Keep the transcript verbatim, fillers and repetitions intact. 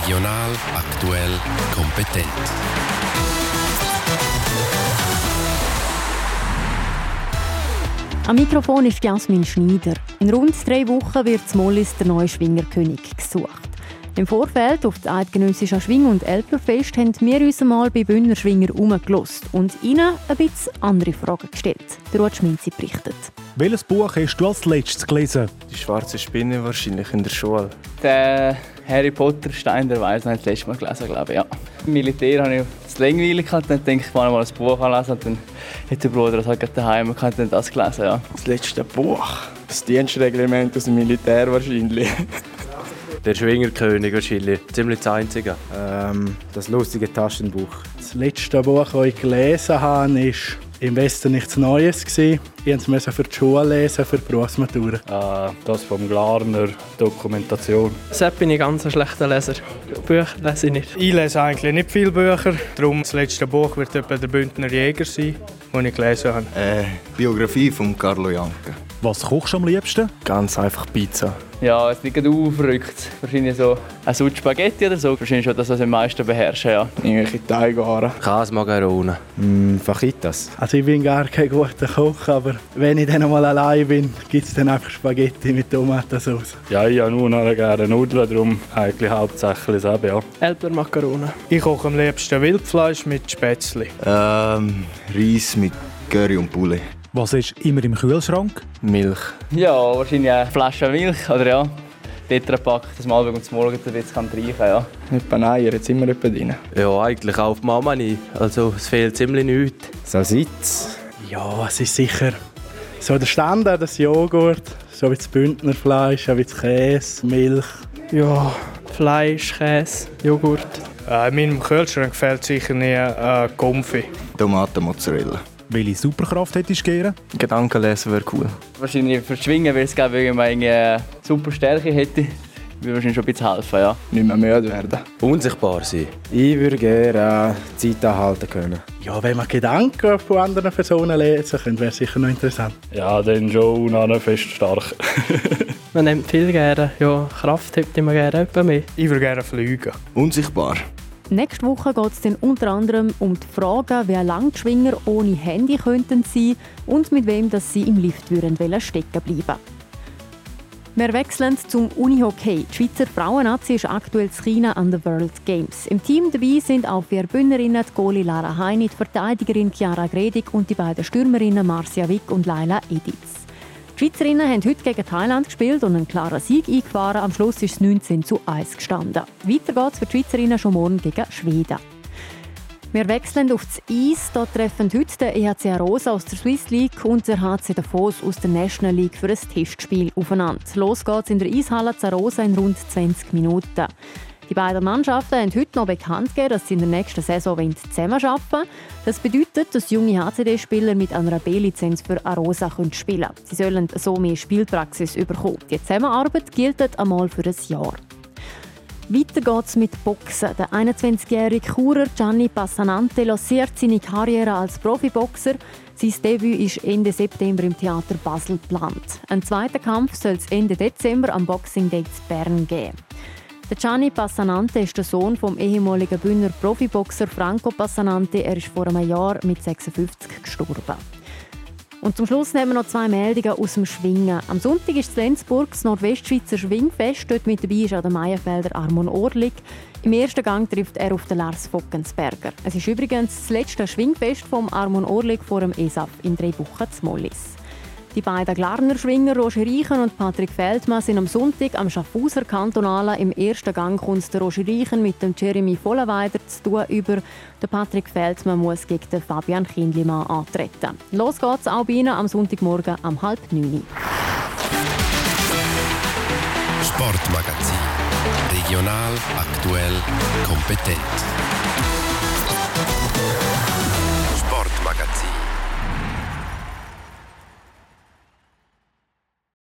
Regional, aktuell, kompetent. Am Mikrofon ist Jasmin Schneider. In rund drei Wochen wird in Mollis der neue Schwingerkönig gesucht. Im Vorfeld auf das eidgenössische Schwing- und Elblerfest haben wir uns einmal bei Bündner Schwinger herumgelassen und ihnen ein bisschen andere Fragen gestellt. Der Ruud Schminzi berichtet. Welches Buch hast du als letztes gelesen? Die schwarze Spinne wahrscheinlich in der Schule. Der Harry Potter Stein der Weisen habe ich das letzte Mal gelesen, glaube ich. Ja. Im Militär habe ich das Längweilig gehabt, dann denke ich, ich mal ein Buch lesen und dann hat der Bruder das halt gerade daheim und dann das gelesen. Ja. Das letzte Buch? Das Dienstreglement aus dem Militär wahrscheinlich. Der Schwingerkönig wahrscheinlich. Ziemlich das Einzige. Ähm, das lustige Taschenbuch. Das letzte Buch, das ich gelesen habe, war «Im Westen nichts Neues». Ich musste es für die Schule lesen, für die Berufsmatura. Äh, das vom Glarner, Dokumentation. Selbst bin ich ganz ein schlechter Leser. Bücher lese ich nicht. Ich lese eigentlich nicht viele Bücher. Darum das letzte Buch wird etwa der Bündner Jäger sein, das ich gelesen habe. Äh, Biografie von Carlo Janke. Was kochst du am liebsten? Ganz einfach Pizza. Ja, es liegt aufgerückt. Wahrscheinlich so ein Sud Spaghetti oder so. Wahrscheinlich schon das, was ich am meisten beherrsche. Ja. Irgendwelche Teigwaren. Käsemacaroni. Mm, Fajitas. Also ich bin gar kein guter Koch, aber wenn ich dann mal allein bin, gibt es dann einfach Spaghetti mit Tomatensauce. Ja, ich habe nur noch gerne Nudeln, darum eigentlich hauptsächlich selber, ja. Elbler Macaroni. Ich koche am liebsten Wildfleisch mit Spätzli. Ähm, Reis mit Curry und Poulet. Was ist immer im Kühlschrank? Milch. Ja, wahrscheinlich eine Flasche Milch oder ja. Tetrapack, dass man abends zum Morgen ein bisschen reichen kann. Ja. Etwa Eier, jetzt sind wir etwa drin. Ja, eigentlich auch auf die Mama nicht. Also es fehlt ziemlich nichts. Salsitz. Ja, es ist sicher so der Standard, das Joghurt, so wie das Bündnerfleisch, wie das Käse, Milch. Ja, Fleisch, Käse, Joghurt. Äh, in meinem Kühlschrank fehlt sicher nie äh, Konfi. Tomatenmozzarella. Welche Superkraft hättest du gerne? Gedankenlesen wäre cool. Wahrscheinlich für das Schwingen, weil es glaube ich eine super Stärke hätte. Würde wahrscheinlich schon ein bisschen helfen, ja. Nicht mehr müde werden. Unsichtbar sein. Ich würde gerne äh, Zeit anhalten können. Ja, wenn man Gedanken von anderen Personen lesen könnte, wäre sicher noch interessant. Ja, dann schon noch fest stark. Man nimmt viel gerne. Ja, Kraft hebt immer gerne etwas mehr. Ich würde gerne fliegen. Unsichtbar. Nächste Woche geht es dann unter anderem um die Frage, wie lange die Schwinger ohne Handy könnten sein und mit wem dass sie im Lift würden stecken bleiben. Wir wechseln zum Unihockey. Die Schweizer Frauennazi ist aktuell in China an den World Games. Im Team dabei sind auch vier Bündnerinnen, die Goalie Lara Heini, die Verteidigerin Chiara Gredig und die beiden Stürmerinnen Marcia Wick und Laila Editz. Die Schweizerinnen haben heute gegen Thailand gespielt und einen klaren Sieg eingefahren. Am Schluss ist es neunzehn zu eins gestanden. Weiter geht es für die Schweizerinnen schon morgen gegen Schweden. Wir wechseln auf das Eis. Hier treffen heute der E H C Arosa aus der Swiss League und der H C Davos aus der National League für ein Testspiel aufeinander. Los geht's in der Eishalle Arosa in rund zwanzig Minuten. Die beiden Mannschaften haben heute noch bekannt gegeben, dass sie in der nächsten Saison zusammenarbeiten wollen. Das bedeutet, dass junge H C D-Spieler mit einer B-Lizenz für Arosa spielen können. Sie sollen so mehr Spielpraxis bekommen. Die Zusammenarbeit gilt einmal für ein Jahr. Weiter geht's mit Boxen. Der einundzwanzigjährige Churer Gianni Passanante lanciert seine Karriere als Profiboxer. Sein Debüt ist Ende September im Theater Basel geplant. Ein zweiter Kampf soll es Ende Dezember am Boxing Day in Bern geben. Der Gianni Passanante ist der Sohn vom ehemaligen Bündner Profiboxer Franco Passanante. Er ist vor einem Jahr mit sechsundfünfzig gestorben. Und zum Schluss nehmen wir noch zwei Meldungen aus dem Schwingen. Am Sonntag ist in Lenzburg das Nordwestschweizer Schwingfest. Dort mit dabei ist auch der Meierfelder Armon Orlik. Im ersten Gang trifft er auf den Lars Fockensberger. Es ist übrigens das letzte Schwingfest vom Armon Orlik vor dem E S A F in drei Wochen zu Mollis. Die beiden Glarner Schwinger Roger Reichen und Patrick Feldmann sind am Sonntag am Schaffhauser Kantonalen. Im ersten Gang kommt der Roger Reichen mit dem Jeremy Vollenweider zu tun über. Der Patrick Feldmann muss gegen den Fabian Kindlimann antreten. Los geht's auch bei Ihnen am Sonntagmorgen um halb neun. Sportmagazin. Regional, aktuell, kompetent. Sportmagazin.